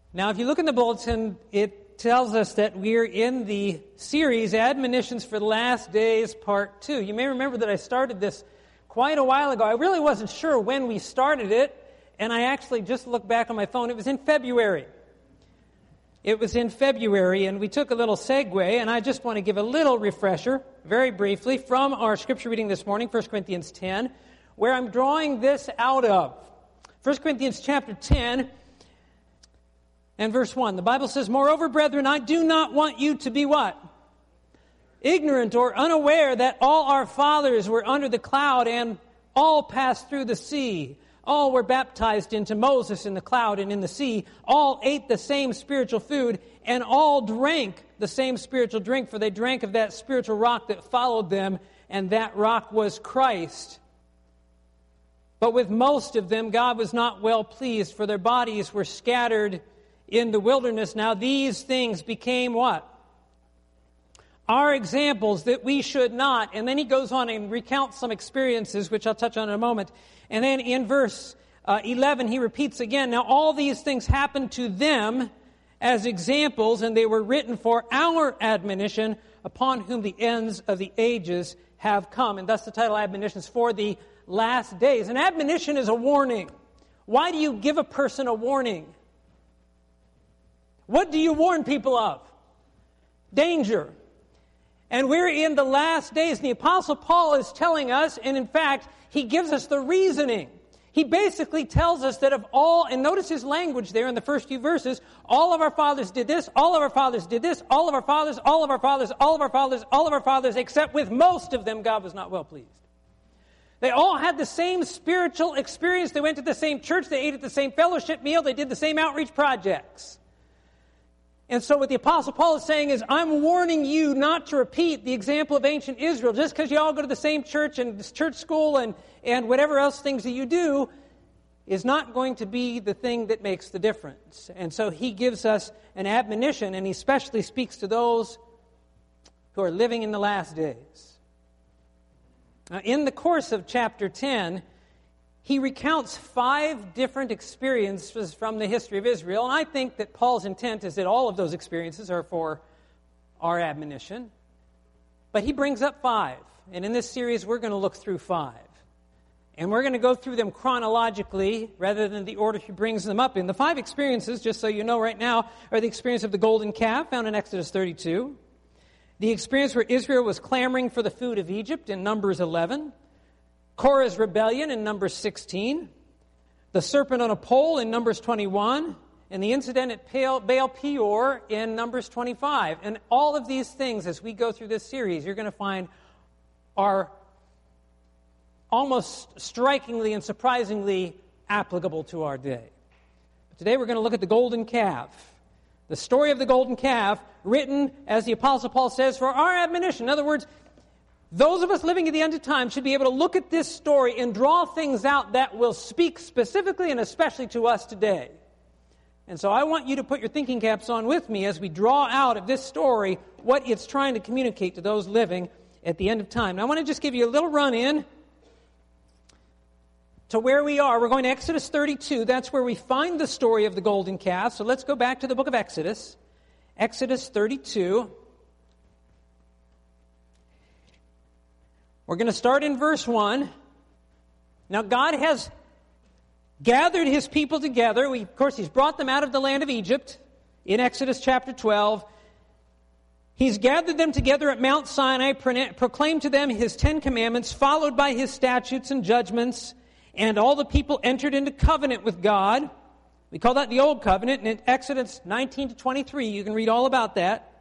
Now, if you look in the bulletin, it tells us that we're in the series, Admonitions for the Last Days, Part 2. You may remember that I started this quite a while ago. I really wasn't sure when we started it, and I actually just looked back on my phone. It was in February. It was in February, and we took a little segue, and I just want to give a little refresher, very briefly, from our scripture reading this morning, 1 Corinthians 10, where I'm drawing this out of. 1 Corinthians chapter 10 and verse 1. The Bible says, "Moreover, brethren, I do not want you to be" what? "Ignorant or unaware that all our fathers were under the cloud and all passed through the sea. All were baptized into Moses in the cloud and in the sea. All ate the same spiritual food, and all drank the same spiritual drink, for they drank of that spiritual rock that followed them, and that rock was Christ. But with most of them God was not well pleased, for their bodies were scattered in the wilderness. Now these things became" what? "Our examples, that we should not." And then he goes on and recounts some experiences, which I'll touch on in a moment. And then in verse 11, he repeats again, "Now all these things happened to them as examples, and they were written for our admonition, upon whom the ends of the ages have come." And thus the title, Admonitions for the Last Days. An admonition is a warning. Why do you give a person a warning? What do you warn people of? Danger. And we're in the last days. And the Apostle Paul is telling us, and in fact, he gives us the reasoning. He basically tells us that of all, and notice his language there in the first few verses, all of our fathers did this, all of our fathers did this, all of our fathers, all of our fathers, all of our fathers, all of our fathers, except with most of them God was not well pleased. They all had the same spiritual experience. They went to the same church. They ate at the same fellowship meal. They did the same outreach projects. And so what the Apostle Paul is saying is, I'm warning you not to repeat the example of ancient Israel. Just because you all go to the same church and church school and whatever else things that you do is not going to be the thing that makes the difference. And so he gives us an admonition, and he especially speaks to those who are living in the last days. Now, in the course of chapter 10, he recounts 5 different experiences from the history of Israel, and I think that Paul's intent is that all of those experiences are for our admonition. But he brings up 5, and in this series we're going to look through 5. And we're going to go through them chronologically rather than the order he brings them up in. The 5 experiences, just so you know right now, are the experience of the golden calf, found in Exodus 32. The experience where Israel was clamoring for the food of Egypt in Numbers 11. Korah's rebellion in Numbers 16. The serpent on a pole in Numbers 21. And the incident at Baal Peor in Numbers 25. And all of these things, as we go through this series, you're going to find are almost strikingly and surprisingly applicable to our day. But today we're going to look at the golden calf. The story of the golden calf, written, as the Apostle Paul says, for our admonition. In other words, those of us living at the end of time should be able to look at this story and draw things out that will speak specifically and especially to us today. And so I want you to put your thinking caps on with me as we draw out of this story what it's trying to communicate to those living at the end of time. Now I want to just give you a little run-in to where we are. We're going to Exodus 32. That's where we find the story of the golden calf. So let's go back to the book of Exodus. Exodus 32. We're going to start in verse 1. Now God has gathered his people together. Of course, he's brought them out of the land of Egypt in Exodus chapter 12. He's gathered them together at Mount Sinai, proclaimed to them his 10 commandments, followed by his statutes and judgments. And all the people entered into covenant with God. We call that the Old Covenant. And in Exodus 19 to 23, you can read all about that.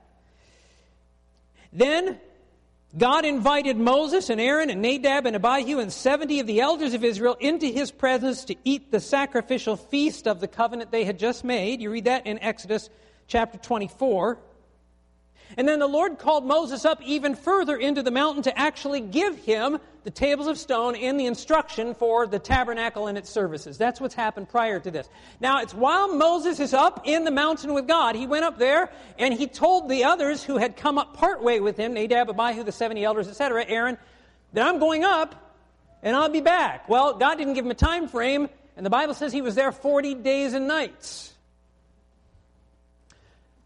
Then God invited Moses and Aaron and Nadab and Abihu and 70 of the elders of Israel into his presence to eat the sacrificial feast of the covenant they had just made. You read that in Exodus chapter 24. And then the Lord called Moses up even further into the mountain to actually give him the tables of stone and the instruction for the tabernacle and its services. That's what's happened prior to this. Now, it's while Moses is up in the mountain with God, he went up there and he told the others who had come up partway with him, Nadab, Abihu, the 70 elders, etc., Aaron, that I'm going up and I'll be back. Well, God didn't give him a time frame, and the Bible says he was there 40 days and nights.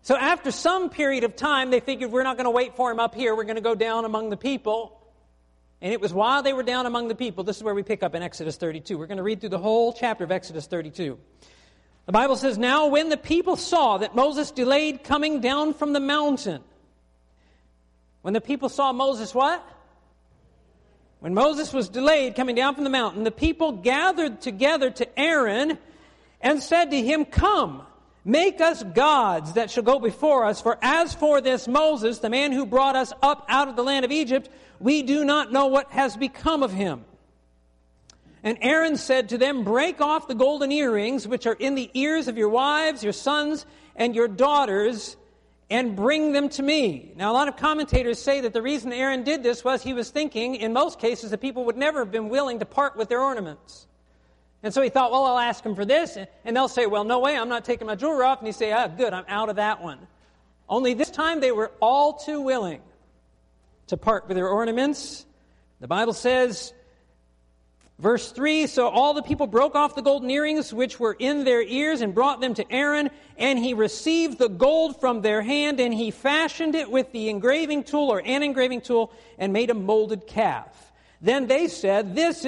So after some period of time, they figured we're not going to wait for him up here. We're going to go down among the people. And it was while they were down among the people. This is where we pick up in Exodus 32. We're going to read through the whole chapter of Exodus 32. The Bible says, "Now when the people saw that Moses delayed coming down from the mountain." When the people saw Moses what? When Moses was delayed coming down from the mountain, the people gathered together to Aaron and said to him, "Come, make us gods that shall go before us. For as for this Moses, the man who brought us up out of the land of Egypt, we do not know what has become of him." And Aaron said to them, "Break off the golden earrings which are in the ears of your wives, your sons, and your daughters, and bring them to me." Now, a lot of commentators say that the reason Aaron did this was he was thinking, in most cases, that people would never have been willing to part with their ornaments. And so he thought, well, I'll ask them for this. And they'll say, well, no way, I'm not taking my jewelry off. And he say, good, I'm out of that one. Only this time they were all too willing to part with their ornaments. The Bible says, verse 3, "So all the people broke off the golden earrings which were in their ears and brought them to Aaron, and he received the gold from their hand, and he fashioned it with the engraving tool or an engraving tool and made a molded calf. Then they said, Then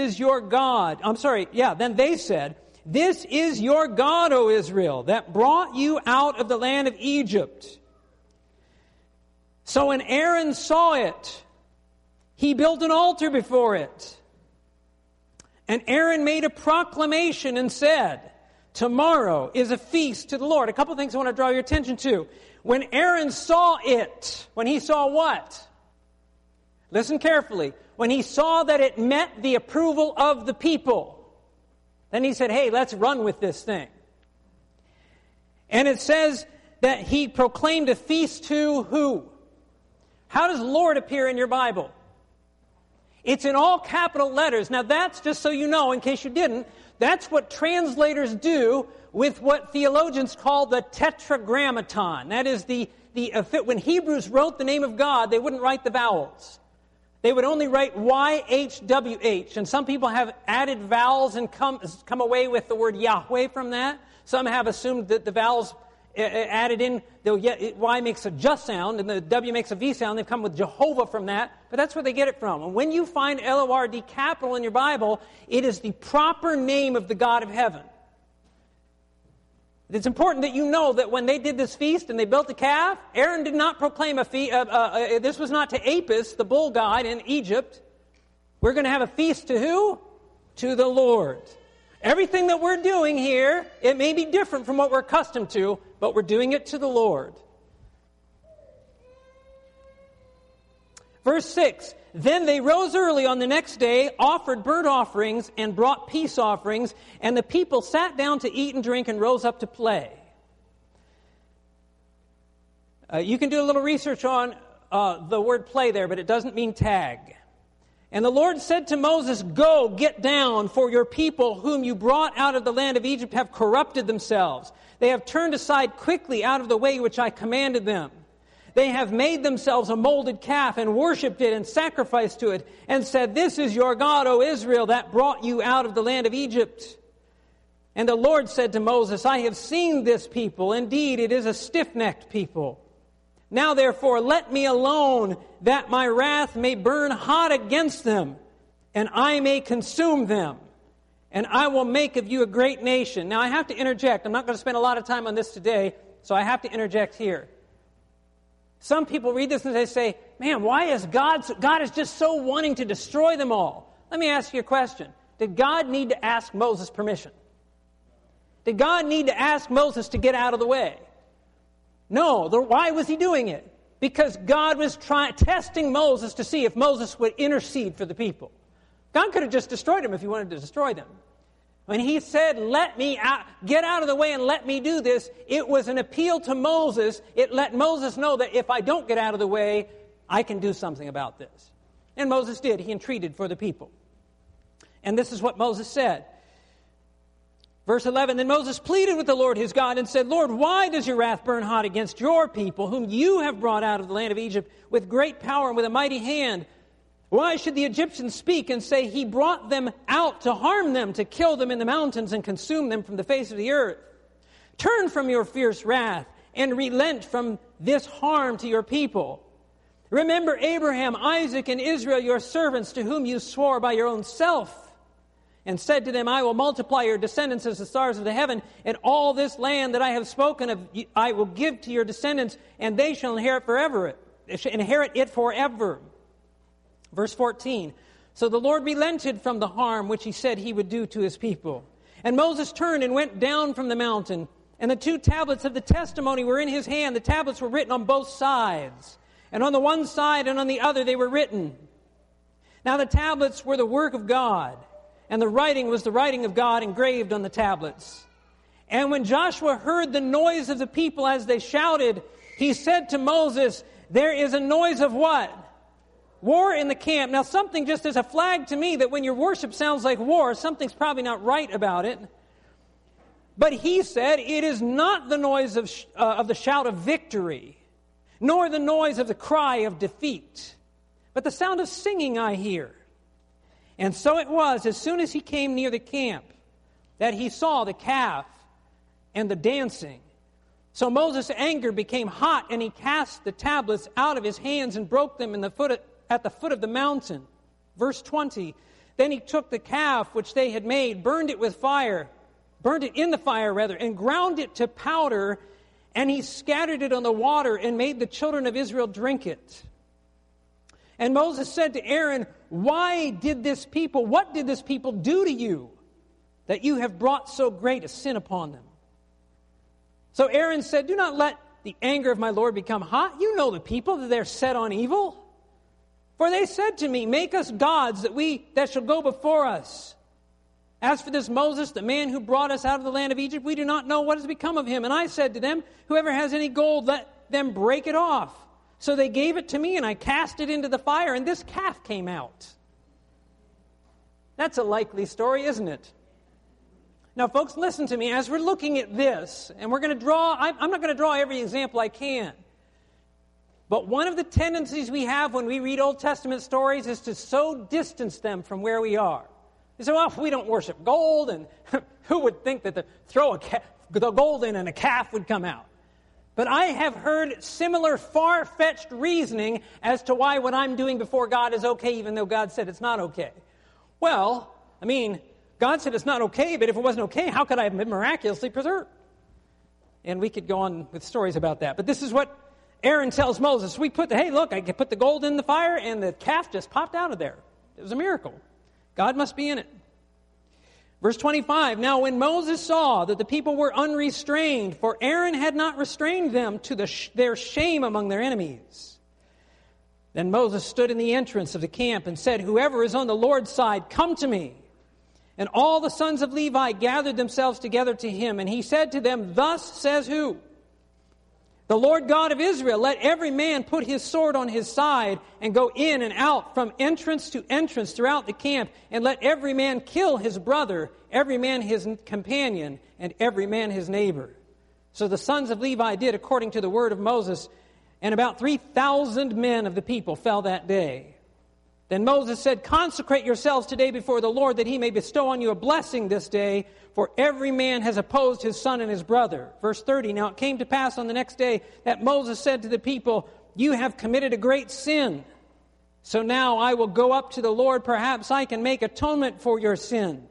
they said, "This is your God, O Israel, that brought you out of the land of Egypt." So when Aaron saw it, he built an altar before it. And Aaron made a proclamation and said, "Tomorrow is a feast to the Lord." A couple things I want to draw your attention to. When Aaron saw it, when he saw what? Listen carefully. When he saw that it met the approval of the people, then he said, hey, let's run with this thing. And it says that he proclaimed a feast to who? How does Lord appear in your Bible? It's in all capital letters. Now that's just so you know, in case you didn't, that's what translators do with what theologians call the tetragrammaton. That is when Hebrews wrote the name of God, they wouldn't write the vowels. They would only write YHWH. And some people have added vowels and come away with the word Yahweh from that. Some have assumed that the vowels added in, the Y makes a J sound and the W makes a V sound. They've come with Jehovah from that. But that's where they get it from. And when you find L-O-R-D capital in your Bible, it is the proper name of the God of heaven. It's important that you know that when they did this feast and they built the calf, Aaron did not proclaim a feast. This was not to Apis, the bull god in Egypt. We're going to have a feast to who? To the Lord. Everything that we're doing here, it may be different from what we're accustomed to, but we're doing it to the Lord. Verse 6, "Then they rose early on the next day, offered burnt offerings, and brought peace offerings, and the people sat down to eat and drink and rose up to play." You can do a little research on the word play there, but it doesn't mean tag. "And the Lord said to Moses, Go, get down, for your people whom you brought out of the land of Egypt have corrupted themselves. They have turned aside quickly out of the way which I commanded them. They have made themselves a molded calf and worshipped it and sacrificed to it and said, This is your God, O Israel, that brought you out of the land of Egypt. And the Lord said to Moses, I have seen this people. Indeed, it is a stiff-necked people. Now, therefore, let me alone, that my wrath may burn hot against them, and I may consume them. And I will make of you a great nation." Now, I have to interject. I'm not going to spend a lot of time on this today, so I have to interject here. Some people read this and they say, man, why is God is just so wanting to destroy them all? Let me ask you a question. Did God need to ask Moses permission? Did God need to ask Moses to get out of the way? No. Why was he doing it? Because God was testing Moses to see if Moses would intercede for the people. God could have just destroyed them if he wanted to destroy them. When he said, let me get out of the way and let me do this, it was an appeal to Moses. It let Moses know that if I don't get out of the way, I can do something about this. And Moses did. He entreated for the people. And this is what Moses said. Verse 11, "Then Moses pleaded with the Lord his God and said, Lord, why does your wrath burn hot against your people, whom you have brought out of the land of Egypt with great power and with a mighty hand? Why should the Egyptians speak and say, He brought them out to harm them, to kill them in the mountains and consume them from the face of the earth? Turn from your fierce wrath and relent from this harm to your people. Remember Abraham, Isaac, and Israel, your servants, to whom you swore by your own self, and said to them, I will multiply your descendants as the stars of the heaven, and all this land that I have spoken of I will give to your descendants, and they shall inherit it forever. Verse 14, so the Lord relented from the harm which he said he would do to his people. And Moses turned and went down from the mountain, and the 2 tablets of the testimony were in his hand. The tablets were written on both sides, and on the one side and on the other they were written. Now the tablets were the work of God, and the writing was the writing of God engraved on the tablets. And when Joshua heard the noise of the people as they shouted, he said to Moses, there is a noise of what? War in the camp. Now something just as a flag to me that when your worship sounds like war, something's probably not right about it. But he said, it is not the noise of the shout of victory, nor the noise of the cry of defeat, but the sound of singing I hear. And so it was, as soon as he came near the camp, that he saw the calf and the dancing. So Moses' anger became hot, and he cast the tablets out of his hands and broke them at the foot of the mountain. Verse 20, then he took the calf which they had made, burned it in the fire, and ground it to powder, and he scattered it on the water and made the children of Israel drink it. And Moses said to Aaron, what did this people do to you, that you have brought so great a sin upon them? So Aaron said, do not let the anger of my Lord become hot. You know the people, that they're set on evil. For they said to me, make us gods that shall go before us. As for this Moses, the man who brought us out of the land of Egypt, we do not know what has become of him. And I said to them, whoever has any gold, let them break it off. So they gave it to me, and I cast it into the fire, and this calf came out. That's a likely story, isn't it? Now, folks, listen to me. As we're looking at this, and we're going to draw, I'm not going to draw every example I can. But one of the tendencies we have when we read Old Testament stories is to so distance them from where we are. You say, well, we don't worship gold, and who would think that the gold in and a calf would come out? But I have heard similar far-fetched reasoning as to why what I'm doing before God is okay, even though God said it's not okay. Well, God said it's not okay, but if it wasn't okay, how could I have been miraculously preserved? And we could go on with stories about that. But this is what Aaron tells Moses. I put the gold in the fire, and the calf just popped out of there. It was a miracle. God must be in it. Verse 25, now when Moses saw that the people were unrestrained, for Aaron had not restrained them to their shame among their enemies. Then Moses stood in the entrance of the camp and said, whoever is on the Lord's side, come to me. And all the sons of Levi gathered themselves together to him. And he said to them, thus says who? The Lord God of Israel, let every man put his sword on his side and go in and out from entrance to entrance throughout the camp, and let every man kill his brother, every man his companion, and every man his neighbor. So the sons of Levi did according to the word of Moses, and about 3,000 men of the people fell that day. Then Moses said, consecrate yourselves today before the Lord, that he may bestow on you a blessing this day, for every man has opposed his son and his brother. Verse 30, now it came to pass on the next day that Moses said to the people, you have committed a great sin. So now I will go up to the Lord, perhaps I can make atonement for your sin.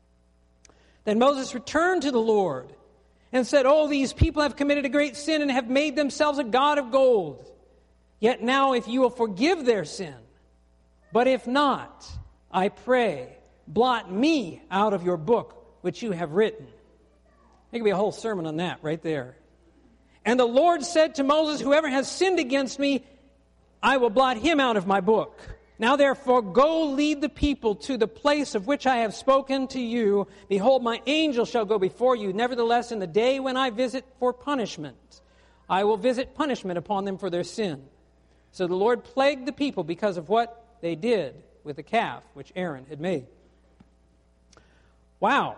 Then Moses returned to the Lord and said, oh, these people have committed a great sin and have made themselves a god of gold. Yet now if you will forgive their sin, but if not, I pray, blot me out of your book which you have written. There could be a whole sermon on that right there. And the Lord said to Moses, whoever has sinned against me, I will blot him out of my book. Now therefore go lead the people to the place of which I have spoken to you. Behold, my angel shall go before you. Nevertheless, in the day when I visit for punishment, I will visit punishment upon them for their sin. So the Lord plagued the people because of what they did with the calf which Aaron had made. Wow.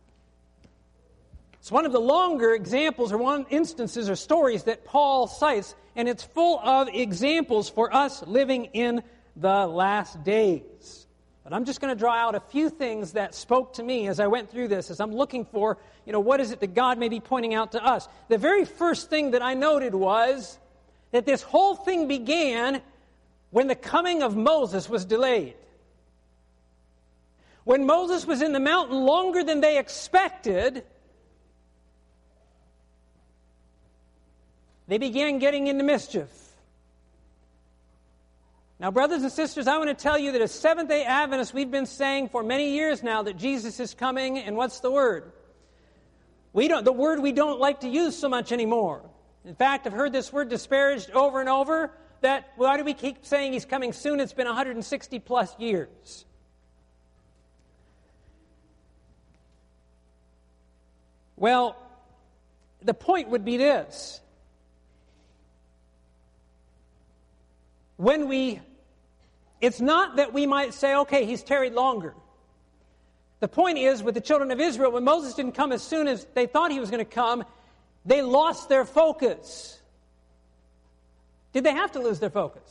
It's one of the longer examples or instances or stories that Paul cites, and it's full of examples for us living in the last days. But I'm just going to draw out a few things that spoke to me as I went through this, as I'm looking for, what is it that God may be pointing out to us. The very first thing that I noted was that this whole thing began when the coming of Moses was delayed. When Moses was in the mountain longer than they expected, they began getting into mischief. Now, brothers and sisters, I want to tell you that as Seventh-day Adventists, we've been saying for many years now that Jesus is coming, and what's the word? The word we don't like to use so much anymore. In fact, I've heard this word disparaged over and over, that why do we keep saying He's coming soon? It's been 160 plus years. Well, the point would be this. It's not that we might say, okay, He's tarried longer. The point is, with the children of Israel, when Moses didn't come as soon as they thought He was going to come, they lost their focus. Did they have to lose their focus?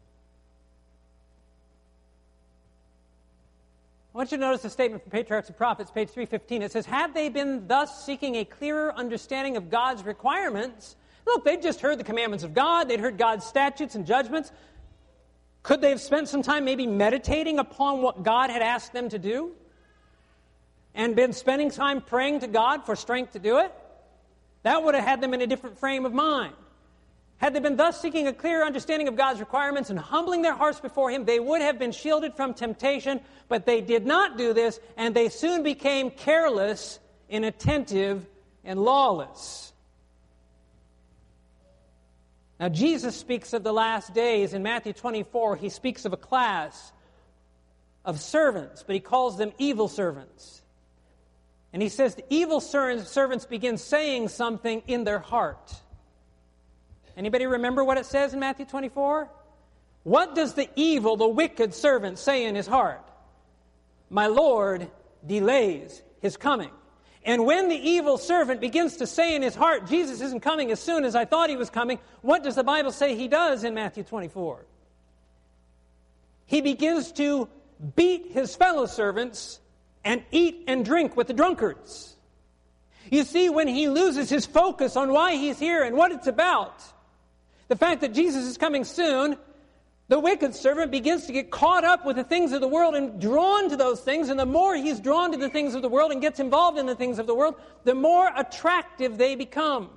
I want you to notice the statement from Patriarchs and Prophets, page 315. It says, "Had they been thus seeking a clearer understanding of God's requirements..." Look, they'd just heard the commandments of God. They'd heard God's statutes and judgments. Could they have spent some time maybe meditating upon what God had asked them to do? And been spending time praying to God for strength to do it? That would have had them in a different frame of mind. Had they been thus seeking a clearer understanding of God's requirements and humbling their hearts before Him, they would have been shielded from temptation, but they did not do this, and they soon became careless, inattentive, and lawless. Now, Jesus speaks of the last days. In Matthew 24, He speaks of a class of servants, but He calls them evil servants. And He says the evil servants begin saying something in their heart. Anybody remember what it says in Matthew 24? What does the evil, the wicked servant say in his heart? "My Lord delays His coming." And when the evil servant begins to say in his heart, "Jesus isn't coming as soon as I thought He was coming," what does the Bible say he does in Matthew 24? He begins to beat his fellow servants and eat and drink with the drunkards. You see, when he loses his focus on why he's here and what it's about, the fact that Jesus is coming soon, the wicked servant begins to get caught up with the things of the world and drawn to those things. And the more he's drawn to the things of the world and gets involved in the things of the world, the more attractive they become.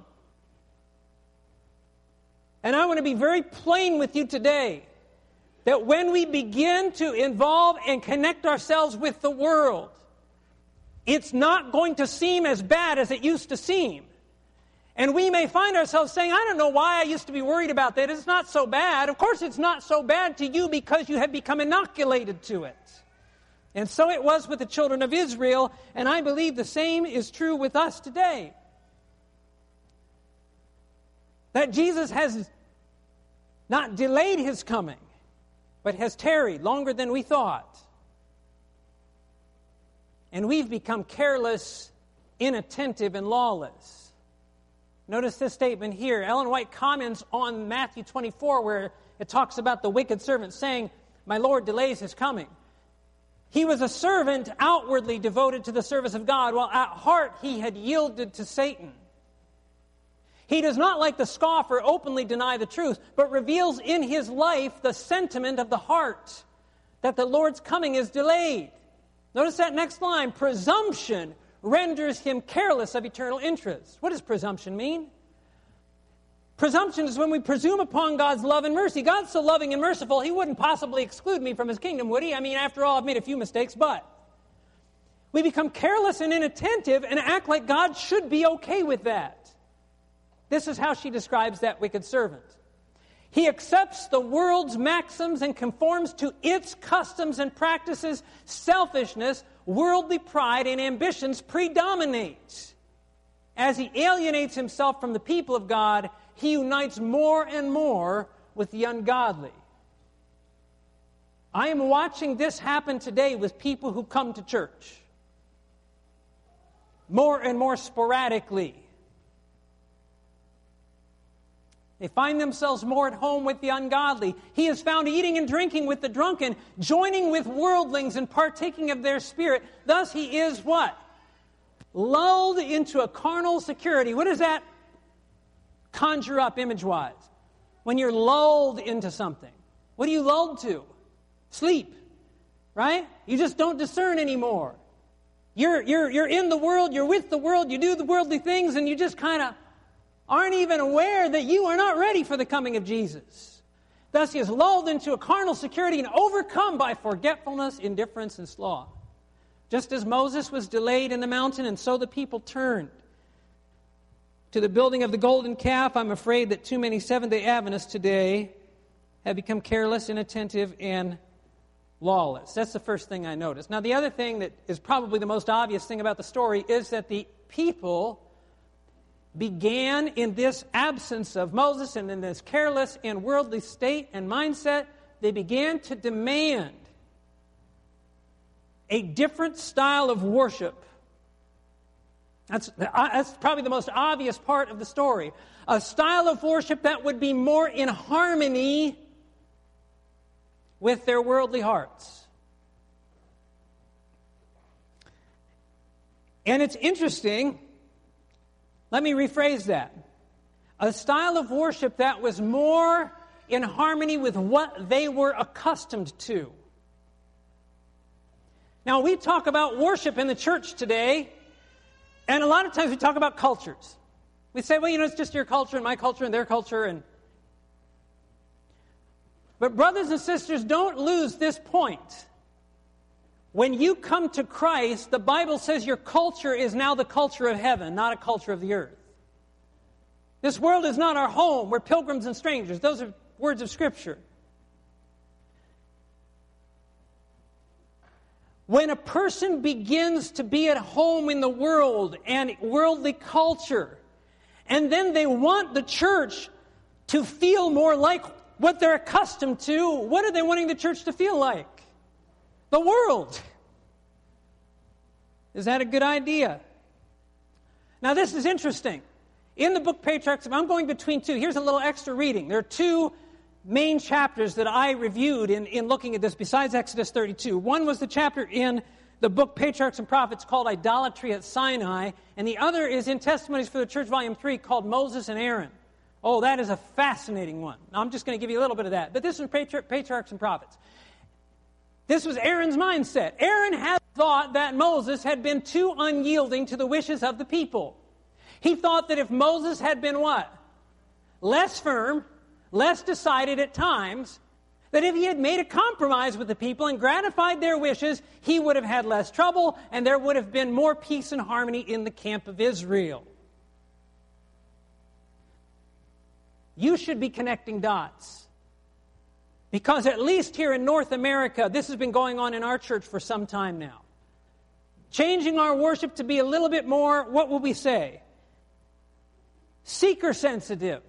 And I want to be very plain with you today that when we begin to involve and connect ourselves with the world, it's not going to seem as bad as it used to seem. And we may find ourselves saying, "I don't know why I used to be worried about that. It's not so bad." Of course it's not so bad to you because you have become inoculated to it. And so it was with the children of Israel, and I believe the same is true with us today. That Jesus has not delayed His coming, but has tarried longer than we thought. And we've become careless, inattentive, and lawless. Notice this statement here. Ellen White comments on Matthew 24 where it talks about the wicked servant saying, "My Lord delays His coming." He was a servant outwardly devoted to the service of God, while at heart he had yielded to Satan. He does not, like the scoffer, openly deny the truth, but reveals in his life the sentiment of the heart, that the Lord's coming is delayed. Notice that next line, "Presumption renders him careless of eternal interests." What does presumption mean? Presumption is when we presume upon God's love and mercy. God's so loving and merciful, He wouldn't possibly exclude me from His kingdom, would He? I mean, after all, I've made a few mistakes, but we become careless and inattentive and act like God should be okay with that. This is how she describes that wicked servant. He accepts the world's maxims and conforms to its customs and practices. Selfishness, worldly pride, and ambitions predominate. As he alienates himself from the people of God, he unites more and more with the ungodly. I am watching this happen today with people who come to church. More and more sporadically. They find themselves more at home with the ungodly. He is found eating and drinking with the drunken, joining with worldlings and partaking of their spirit. Thus he is what? Lulled into a carnal security. What does that conjure up image-wise? When you're lulled into something. What are you lulled to? Sleep. Right? You just don't discern anymore. You're in the world, you're with the world, you do the worldly things, and you just kind of aren't even aware that you are not ready for the coming of Jesus. Thus he is lulled into a carnal security and overcome by forgetfulness, indifference, and sloth. Just as Moses was delayed in the mountain, and so the people turned to the building of the golden calf. I'm afraid that too many Seventh-day Adventists today have become careless, inattentive, and lawless. That's the first thing I noticed. Now, the other thing that is probably the most obvious thing about the story is that the people began in this absence of Moses and in this careless and worldly state and mindset, they began to demand a different style of worship. That's probably the most obvious part of the story. A style of worship that would be more in harmony with their worldly hearts. And it's interesting, let me rephrase that. A style of worship that was more in harmony with what they were accustomed to. Now, we talk about worship in the church today, and a lot of times we talk about cultures. We say, well, it's just your culture and my culture and their culture. But brothers and sisters, don't lose this point. When you come to Christ, the Bible says your culture is now the culture of heaven, not a culture of the earth. This world is not our home. We're pilgrims and strangers. Those are words of Scripture. When a person begins to be at home in the world and worldly culture, and then they want the church to feel more like what they're accustomed to, what are they wanting the church to feel like? The world. Is that a good idea? Now, this is interesting. In the book Patriarchs, I'm going between two. Here's a little extra reading. There are two main chapters that I reviewed in looking at this besides Exodus 32. One was the chapter in the book Patriarchs and Prophets called Idolatry at Sinai, and the other is in Testimonies for the Church, Volume 3, called Moses and Aaron. Oh, that is a fascinating one. Now, I'm just going to give you a little bit of that. But this was Patriarchs and Prophets. This was Aaron's mindset. Aaron had thought that Moses had been too unyielding to the wishes of the people. He thought that if Moses had been what? Less firm, less decided at times, that if he had made a compromise with the people and gratified their wishes, he would have had less trouble and there would have been more peace and harmony in the camp of Israel. You should be connecting dots. Because at least here in North America, this has been going on in our church for some time now. Changing our worship to be a little bit more, what will we say? Seeker sensitive.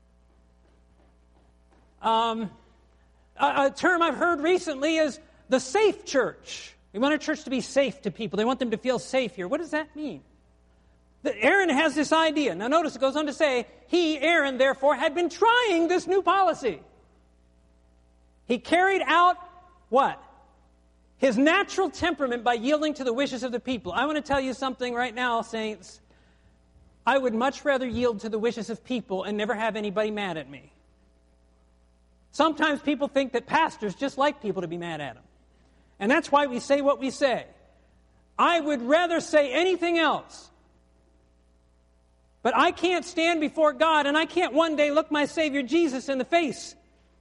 A term I've heard recently is the safe church. We want our church to be safe to people. They want them to feel safe here. What does that mean? Aaron has this idea. Now notice it goes on to say, he, Aaron, therefore, had been trying this new policy. He carried out what? His natural temperament by yielding to the wishes of the people. I want to tell you something right now, saints. I would much rather yield to the wishes of people and never have anybody mad at me. Sometimes people think that pastors just like people to be mad at them. And that's why we say what we say. I would rather say anything else. But I can't stand before God and I can't one day look my Savior Jesus in the face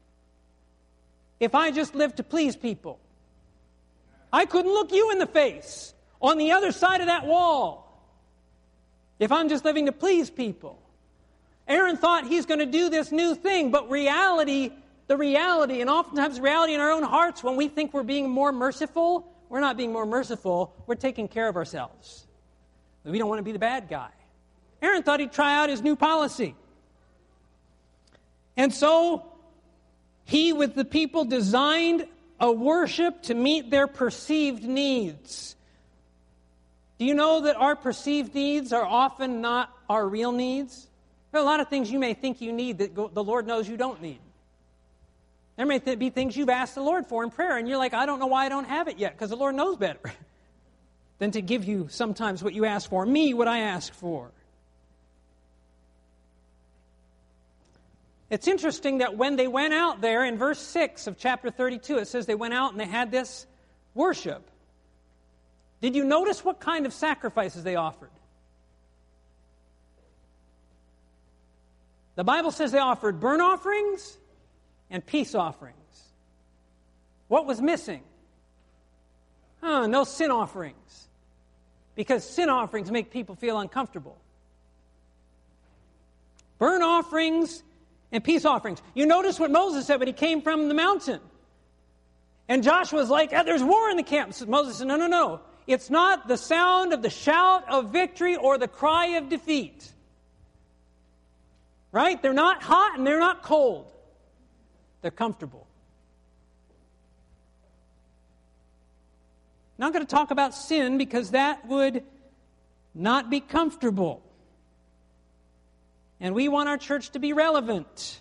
if I just live to please people. I couldn't look you in the face on the other side of that wall if I'm just living to please people. Aaron thought he's going to do this new thing, but the reality, and oftentimes reality in our own hearts, when we think we're being more merciful, we're not being more merciful, we're taking care of ourselves. We don't want to be the bad guy. Aaron thought he'd try out his new policy. And so, he, with the people, designed a worship to meet their perceived needs. Do you know that our perceived needs are often not our real needs? There are a lot of things you may think you need that the Lord knows you don't need. There may be things you've asked the Lord for in prayer, and you're like, I don't know why I don't have it yet, because the Lord knows better than to give you sometimes what you ask for, me what I ask for. It's interesting that when they went out there, in verse 6 of chapter 32, it says they went out and they had this worship. Did you notice what kind of sacrifices they offered? The Bible says they offered burnt offerings and peace offerings. What was missing? No sin offerings. Because sin offerings make people feel uncomfortable. Burnt offerings and peace offerings. You notice what Moses said when he came from the mountain. And Joshua was like, there's war in the camp. So Moses said, no. It's not the sound of the shout of victory or the cry of defeat. Right? They're not hot and they're not cold. They're comfortable. Not going to talk about sin because that would not be comfortable. And we want our church to be relevant.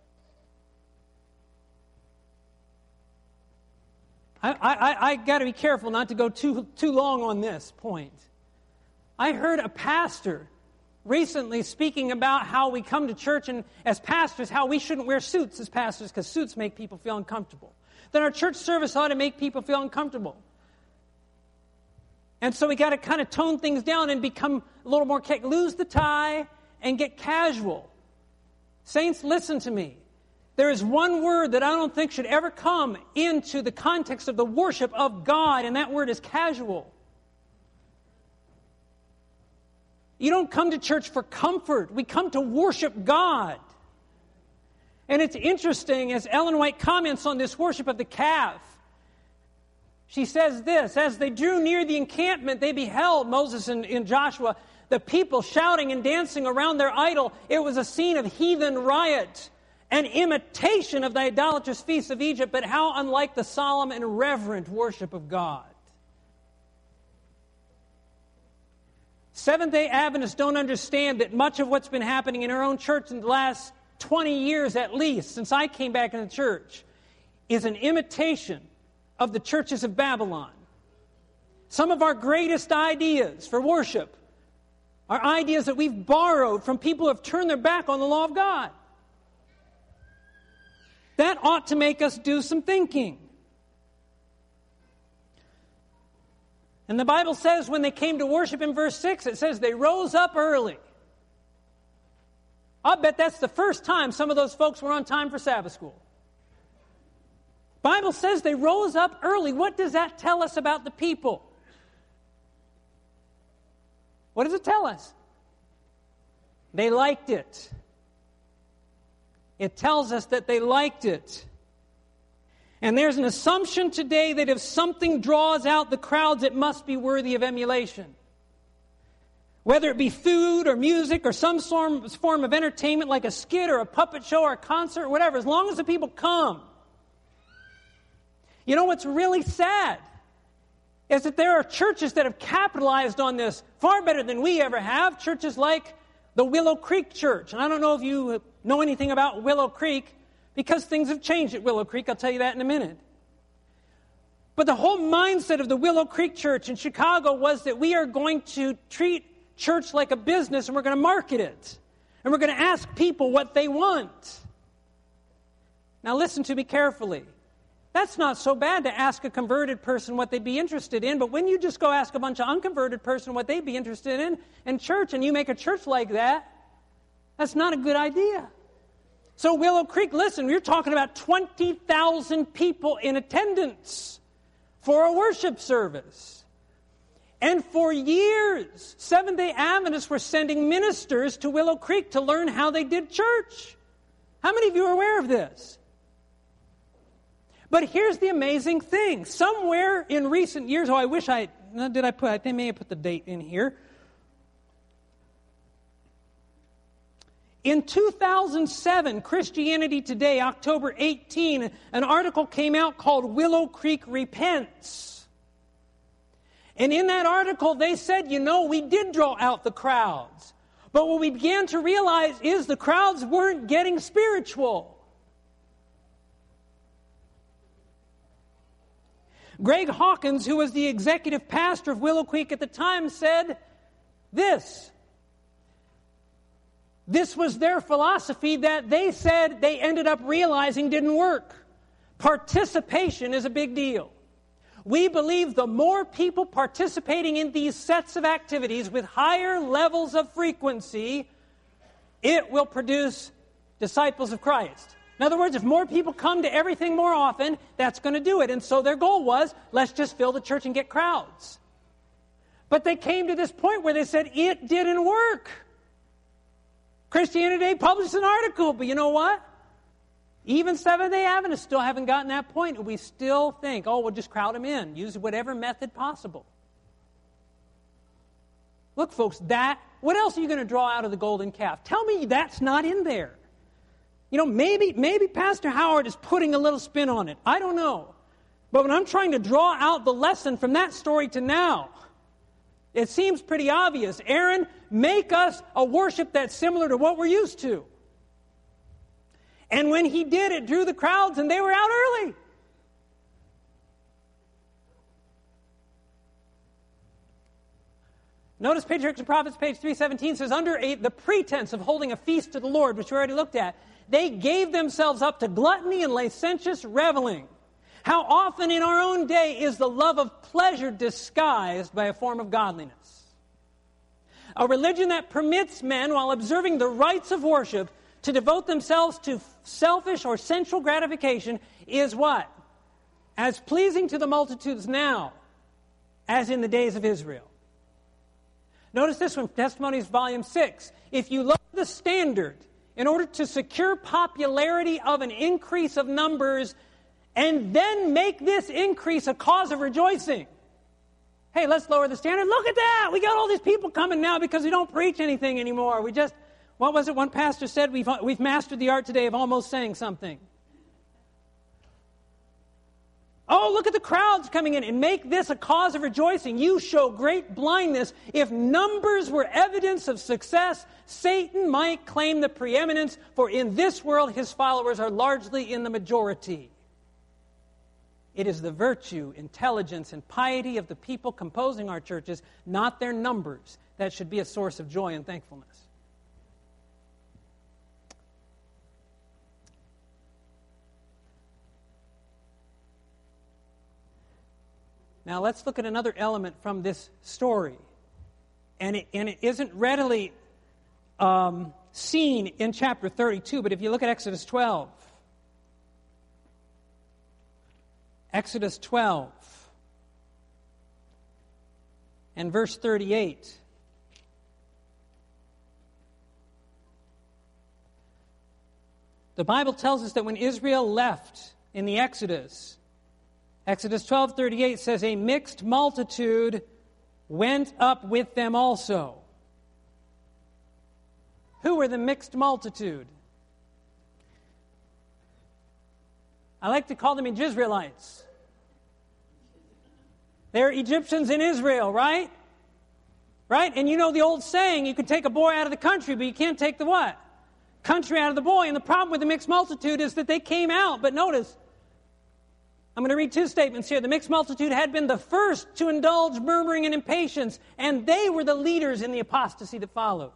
I got to be careful not to go too long on this point. I heard a pastor recently speaking about how we come to church and as pastors, how we shouldn't wear suits as pastors because suits make people feel uncomfortable. That our church service ought to make people feel uncomfortable. And so we got to kind of tone things down and become a little more, lose the tie and get casual. Saints, listen to me. There is one word that I don't think should ever come into the context of the worship of God, and that word is casual. You don't come to church for comfort. We come to worship God. And it's interesting, as Ellen White comments on this worship of the calf, she says this, as they drew near the encampment, they beheld, Moses and Joshua, the people shouting and dancing around their idol. It was a scene of heathen riot, an imitation of the idolatrous feasts of Egypt, but how unlike the solemn and reverent worship of God. Seventh-day Adventists don't understand that much of what's been happening in our own church in the last 20 years at least, since I came back in the church, is an imitation of the churches of Babylon. Some of our greatest ideas for worship are ideas that we've borrowed from people who have turned their back on the law of God. That ought to make us do some thinking. And the Bible says when they came to worship in verse 6, it says they rose up early. I'll bet that's the first time some of those folks were on time for Sabbath school. The Bible says they rose up early. What does that tell us about the people? What does it tell us? They liked it. It tells us that they liked it. And there's an assumption today that if something draws out the crowds, it must be worthy of emulation. Whether it be food or music or some form of entertainment like a skit or a puppet show or a concert or whatever, as long as the people come. You know what's really sad is that there are churches that have capitalized on this far better than we ever have. Churches like the Willow Creek Church. And I don't know if you know anything about Willow Creek because things have changed at Willow Creek. I'll tell you that in a minute. But the whole mindset of the Willow Creek Church in Chicago was that we are going to treat church like a business and we're going to market it. And we're going to ask people what they want. Now listen to me carefully. That's not so bad to ask a converted person what they'd be interested in, but when you just go ask a bunch of unconverted person what they'd be interested in church, and you make a church like that, that's not a good idea. So Willow Creek, listen, you're talking about 20,000 people in attendance for a worship service. And for years, Seventh-day Adventists were sending ministers to Willow Creek to learn how they did church. How many of you are aware of this? But here's the amazing thing. Somewhere in recent years, I may have put the date in here. In 2007, Christianity Today, October 18, an article came out called Willow Creek Repents. And in that article, they said, we did draw out the crowds. But what we began to realize is the crowds weren't getting spiritual. Greg Hawkins, who was the executive pastor of Willow Creek at the time, said this. This was their philosophy that they said they ended up realizing didn't work. Participation is a big deal. We believe the more people participating in these sets of activities with higher levels of frequency, it will produce disciples of Christ. In other words, if more people come to everything more often, that's going to do it. And so their goal was, let's just fill the church and get crowds. But they came to this point where they said, it didn't work. Christianity Today published an article, but you know what? Even Seventh-day Adventists still haven't gotten that point, and we still think, we'll just crowd them in. Use whatever method possible. Look, folks, what else are you going to draw out of the golden calf? Tell me that's not in there. Maybe Pastor Howard is putting a little spin on it. I don't know. But when I'm trying to draw out the lesson from that story to now, it seems pretty obvious. Aaron, make us a worship that's similar to what we're used to. And when he did, it drew the crowds, and they were out early. Notice Patriarchs and Prophets, page 317, says, under the pretense of holding a feast to the Lord, which we already looked at, they gave themselves up to gluttony and licentious reveling. How often in our own day is the love of pleasure disguised by a form of godliness? A religion that permits men, while observing the rites of worship, to devote themselves to selfish or sensual gratification is what? As pleasing to the multitudes now as in the days of Israel. Notice this one, Testimonies, Volume 6. If you lower the standard in order to secure popularity of an increase of numbers and then make this increase a cause of rejoicing. Hey, let's lower the standard. Look at that! We got all these people coming now because we don't preach anything anymore. What was it one pastor said? We've mastered the art today of almost saying something. Oh, look at the crowds coming in and make this a cause of rejoicing. You show great blindness. If numbers were evidence of success, Satan might claim the preeminence, for in this world his followers are largely in the majority. It is the virtue, intelligence, and piety of the people composing our churches, not their numbers, that should be a source of joy and thankfulness. Now let's look at another element from this story. And it isn't readily seen in chapter 32, but if you look at Exodus 12. Exodus 12 and verse 38. The Bible tells us that when Israel left in the Exodus 12:38 says, a mixed multitude went up with them also. Who were the mixed multitude? I like to call them Israelites. They're Egyptians in Israel, right? Right? And you know the old saying, you can take a boy out of the country, but you can't take the what? Country out of the boy. And the problem with the mixed multitude is that they came out. But notice, I'm going to read two statements here. The mixed multitude had been the first to indulge murmuring and impatience, and they were the leaders in the apostasy that followed.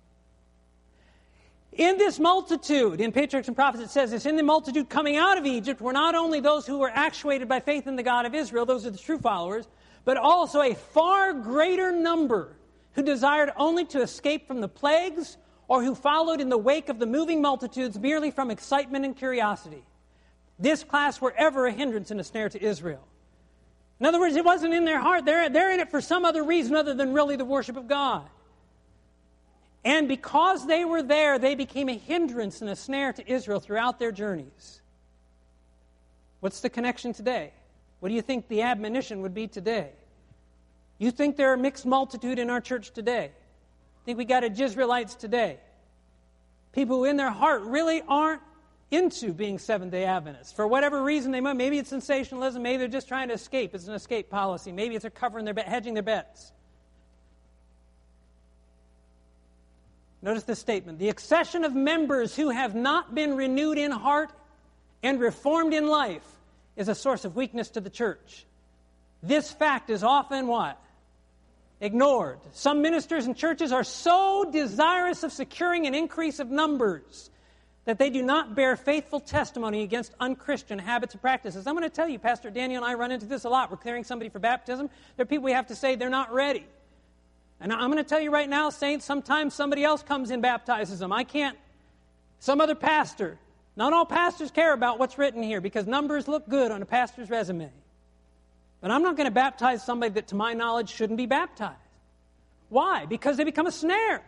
In this multitude, in Patriarchs and Prophets it says this, in the multitude coming out of Egypt were not only those who were actuated by faith in the God of Israel, those are the true followers, but also a far greater number who desired only to escape from the plagues or who followed in the wake of the moving multitudes merely from excitement and curiosity. This class were ever a hindrance and a snare to Israel. In other words, it wasn't in their heart. They're in it for some other reason other than really the worship of God. And because they were there, they became a hindrance and a snare to Israel throughout their journeys. What's the connection today? What do you think the admonition would be today? You think there are a mixed multitude in our church today? Think we got Israelites today? People who in their heart really aren't into being Seventh-day Adventists. For whatever reason they might. Maybe it's sensationalism. Maybe they're just trying to escape. It's an escape policy. Maybe it's hedging their bets. Notice this statement. The accession of members who have not been renewed in heart and reformed in life is a source of weakness to the church. This fact is often what? Ignored. Some ministers and churches are so desirous of securing an increase of numbers that they do not bear faithful testimony against unchristian habits and practices. I'm going to tell you, Pastor Daniel and I run into this a lot. We're clearing somebody for baptism. There are people we have to say they're not ready. And I'm going to tell you right now, saints, sometimes somebody else comes and baptizes them. I can't. Some other pastor. Not all pastors care about what's written here because numbers look good on a pastor's resume. But I'm not going to baptize somebody that, to my knowledge, shouldn't be baptized. Why? Because they become a snare.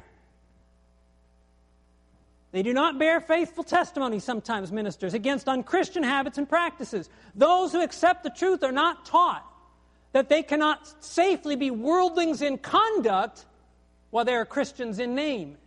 They do not bear faithful testimony, sometimes ministers, against unchristian habits and practices. Those who accept the truth are not taught that they cannot safely be worldlings in conduct while they are Christians in name.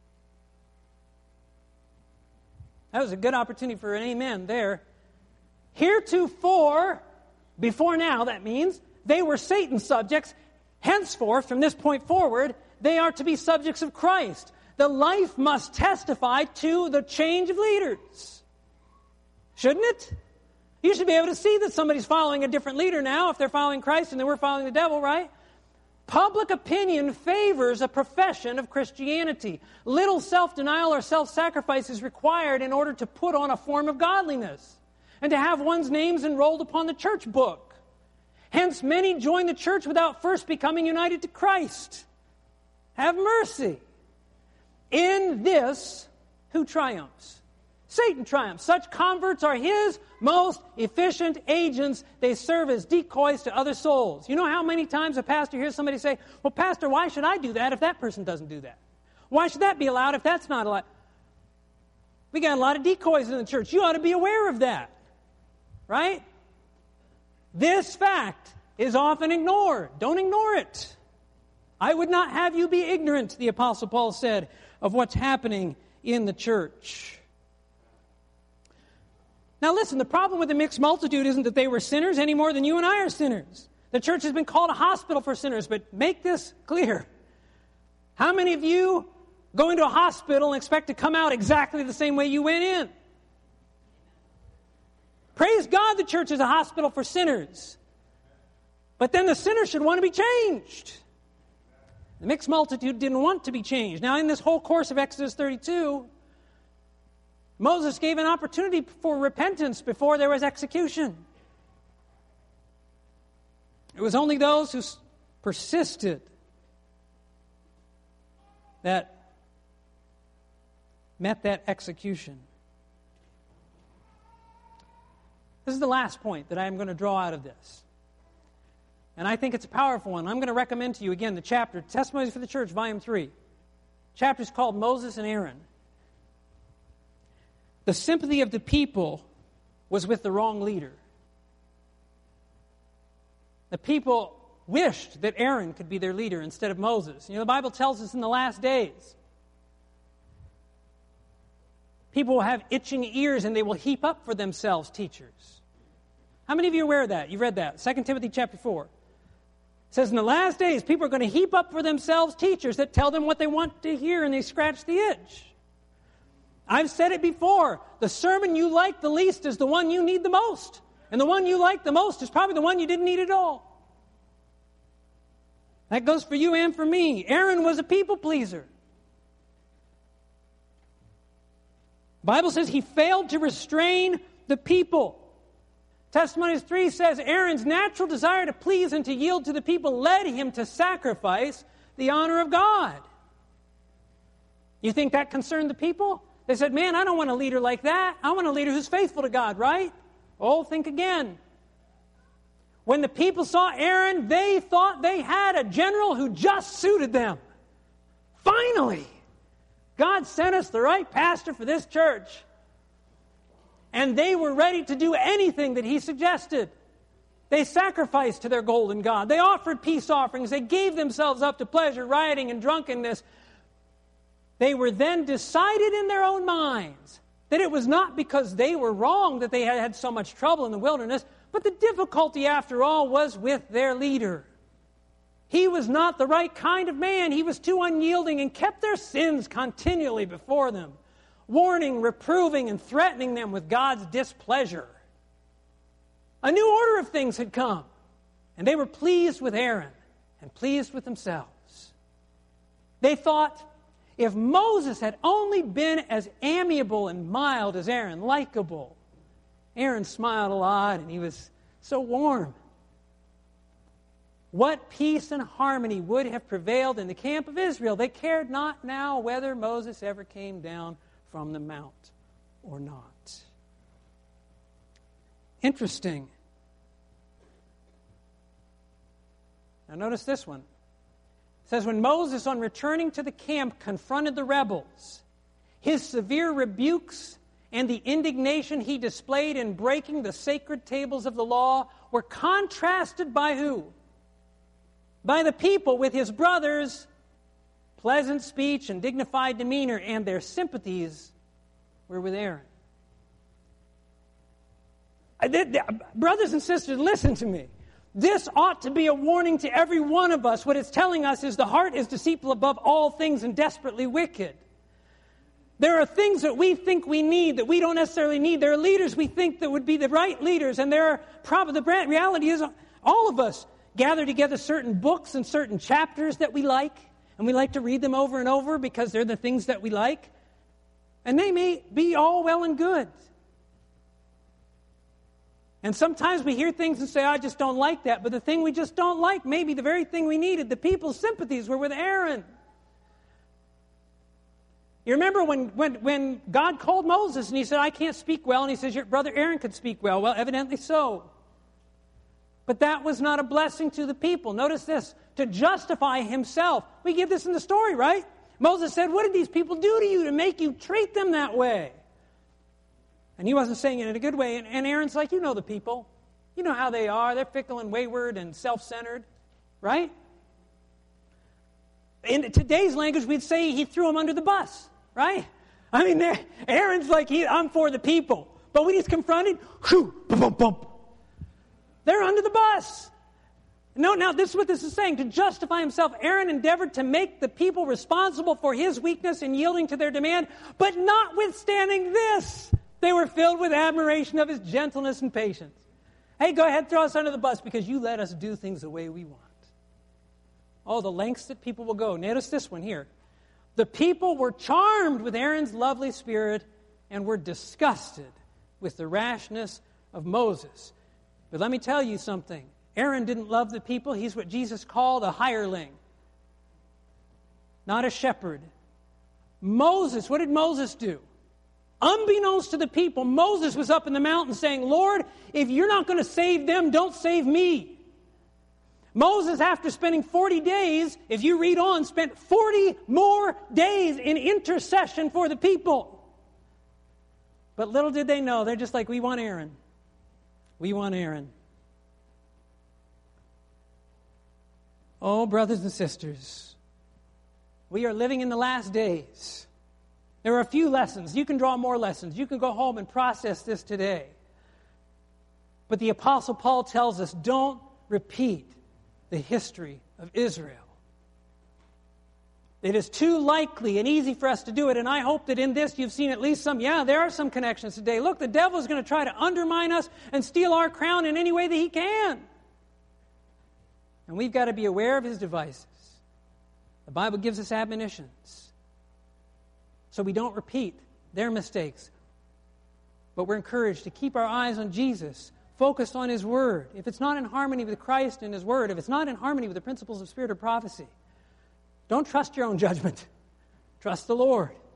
That was a good opportunity for an amen there. Heretofore, before now, that means, they were Satan's subjects. Henceforth, from this point forward, they are to be subjects of Christ. The life must testify to the change of leaders. Shouldn't it? You should be able to see that somebody's following a different leader now if they're following Christ and they were following the devil, right? Public opinion favors a profession of Christianity. Little self-denial or self-sacrifice is required in order to put on a form of godliness and to have one's names enrolled upon the church book. Hence, many join the church without first becoming united to Christ. Have mercy. In this, who triumphs? Satan triumphs. Such converts are his most efficient agents. They serve as decoys to other souls. You know how many times a pastor hears somebody say, well, Pastor, why should I do that if that person doesn't do that? Why should that be allowed if that's not allowed? We got a lot of decoys in the church. You ought to be aware of that. Right? This fact is often ignored. Don't ignore it. I would not have you be ignorant, the Apostle Paul said, of what's happening in the church. Now listen, the problem with the mixed multitude isn't that they were sinners any more than you and I are sinners. The church has been called a hospital for sinners, but make this clear. How many of you go into a hospital and expect to come out exactly the same way you went in? Praise God, the church is a hospital for sinners. But then the sinner should want to be changed. The mixed multitude didn't want to be changed. Now, in this whole course of Exodus 32, Moses gave an opportunity for repentance before there was execution. It was only those who persisted that met that execution. This is the last point that I am going to draw out of this. And I think it's a powerful one. I'm going to recommend to you again the chapter, Testimonies for the Church, Volume 3. Chapter is called Moses and Aaron. The sympathy of the people was with the wrong leader. The people wished that Aaron could be their leader instead of Moses. You know, the Bible tells us in the last days, people will have itching ears and they will heap up for themselves teachers. How many of you are aware of that? You've read that. 2 Timothy chapter 4. It says in the last days, people are going to heap up for themselves teachers that tell them what they want to hear and they scratch the itch. I've said it before. The sermon you like the least is the one you need the most. And the one you like the most is probably the one you didn't need at all. That goes for you and for me. Aaron was a people pleaser. The Bible says he failed to restrain the people. Testimonies 3 says Aaron's natural desire to please and to yield to the people led him to sacrifice the honor of God. You think that concerned the people? They said, man, I don't want a leader like that. I want a leader who's faithful to God, right? Oh, think again. When the people saw Aaron, they thought they had a general who just suited them. Finally, God sent us the right pastor for this church. And they were ready to do anything that he suggested. They sacrificed to their golden God. They offered peace offerings. They gave themselves up to pleasure, rioting, and drunkenness. They were then decided in their own minds that it was not because they were wrong that they had so much trouble in the wilderness, but the difficulty, after all, was with their leader. He was not the right kind of man. He was too unyielding and kept their sins continually before them, warning, reproving, and threatening them with God's displeasure. A new order of things had come, and they were pleased with Aaron and pleased with themselves. They thought, if Moses had only been as amiable and mild as Aaron, likable. Aaron smiled a lot, and he was so warm. What peace and harmony would have prevailed in the camp of Israel? They cared not now whether Moses ever came down from the mount or not. Interesting. Now notice this one. It says, when Moses, on returning to the camp, confronted the rebels, his severe rebukes and the indignation he displayed in breaking the sacred tables of the law were contrasted by who? By the people with his brothers' pleasant speech and dignified demeanor, and their sympathies were with Aaron. Brothers and sisters, listen to me. This ought to be a warning to every one of us. What it's telling us is the heart is deceitful above all things and desperately wicked. There are things that we think we need that we don't necessarily need. There are leaders we think that would be the right leaders, and the reality is all of us gather together certain books and certain chapters that we like, and we like to read them over and over because they're the things that we like. And they may be all well and good. And sometimes we hear things and say, I just don't like that. But the thing we just don't like may be the very thing we needed. The people's sympathies were with Aaron. You remember when God called Moses and he said, I can't speak well. And he says, your brother Aaron could speak well. Well, evidently so. But that was not a blessing to the people. Notice this, to justify himself. We get this in the story, right? Moses said, what did these people do to you to make you treat them that way? And he wasn't saying it in a good way. And Aaron's like, you know the people. You know how they are. They're fickle and wayward and self-centered, right? In today's language, we'd say he threw them under the bus, right? I mean, Aaron's like, I'm for the people. But when he's confronted, whew, bump, bump, bump. They're under the bus. No, now this is what this is saying. To justify himself, Aaron endeavored to make the people responsible for his weakness in yielding to their demand, but notwithstanding this, they were filled with admiration of his gentleness and patience. Hey, go ahead, throw us under the bus because you let us do things the way we want. Oh, the lengths that people will go. Notice this one here. The people were charmed with Aaron's lovely spirit and were disgusted with the rashness of Moses. But let me tell you something. Aaron didn't love the people. He's what Jesus called a hireling, not a shepherd. Moses, what did Moses do? Unbeknownst to the people, Moses was up in the mountain saying, Lord, if you're not going to save them, don't save me. Moses, after spending 40 days, if you read on, spent 40 more days in intercession for the people. But little did they know, they're just like, we want Aaron. We want Aaron. Oh, brothers and sisters, we are living in the last days. There are a few lessons. You can draw more lessons. You can go home and process this today. But the Apostle Paul tells us, don't repeat the history of Israel. It is too likely and easy for us to do it, and I hope that in this you've seen at least some, there are some connections today. Look, the devil is going to try to undermine us and steal our crown in any way that he can. And we've got to be aware of his devices. The Bible gives us admonitions. So we don't repeat their mistakes. But we're encouraged to keep our eyes on Jesus, focused on his word. If it's not in harmony with Christ and his word, if it's not in harmony with the principles of spirit of prophecy, don't trust your own judgment. Trust the Lord. I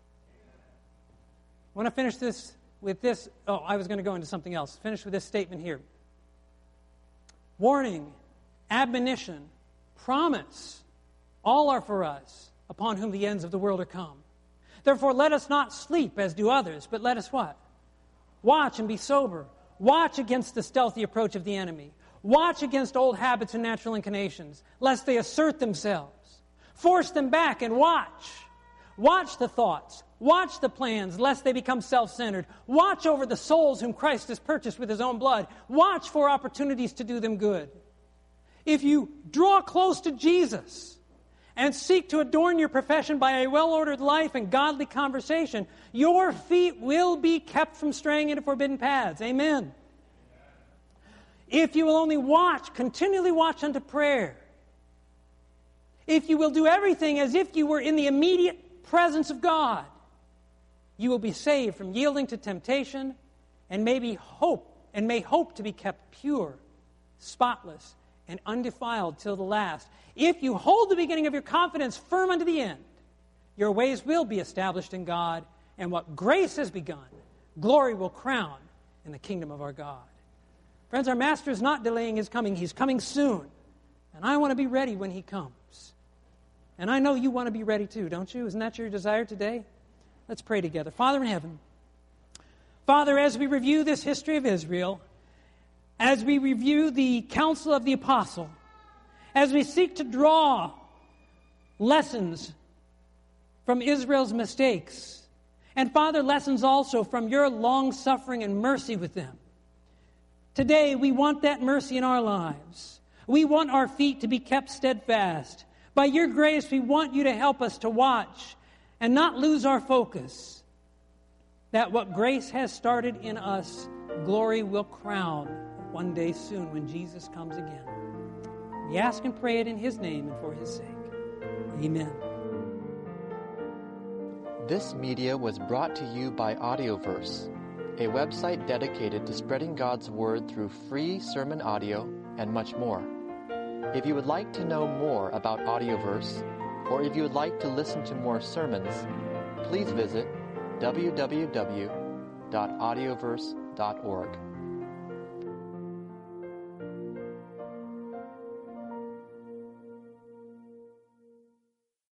want to finish this with this. Oh, I was going to go into something else. Finish with this statement here. Warning, admonition, promise, all are for us, upon whom the ends of the world are come. Therefore, let us not sleep as do others, but let us what? Watch and be sober. Watch against the stealthy approach of the enemy. Watch against old habits and natural inclinations, lest they assert themselves. Force them back and watch. Watch the thoughts. Watch the plans, lest they become self-centered. Watch over the souls whom Christ has purchased with his own blood. Watch for opportunities to do them good. If you draw close to Jesus and seek to adorn your profession by a well-ordered life and godly conversation, your feet will be kept from straying into forbidden paths. Amen. If you will only continually watch unto prayer, if you will do everything as if you were in the immediate presence of God, you will be saved from yielding to temptation and may hope to be kept pure, spotless, and undefiled till the last. If you hold the beginning of your confidence firm unto the end, your ways will be established in God, and what grace has begun, glory will crown in the kingdom of our God. Friends, our Master is not delaying His coming. He's coming soon. And I want to be ready when He comes. And I know you want to be ready too, don't you? Isn't that your desire today? Let's pray together. Father in heaven, Father, as we review this history of Israel, as we review the counsel of the apostle, as we seek to draw lessons from Israel's mistakes, and Father, lessons also from your long-suffering and mercy with them, today we want that mercy in our lives. We want our feet to be kept steadfast. By your grace, we want you to help us to watch and not lose our focus, that what grace has started in us, glory will crown one day soon when Jesus comes again. We ask and pray it in His name and for His sake. Amen. This media was brought to you by Audioverse, a website dedicated to spreading God's Word through free sermon audio and much more. If you would like to know more about Audioverse, or if you would like to listen to more sermons, please visit www.audioverse.org.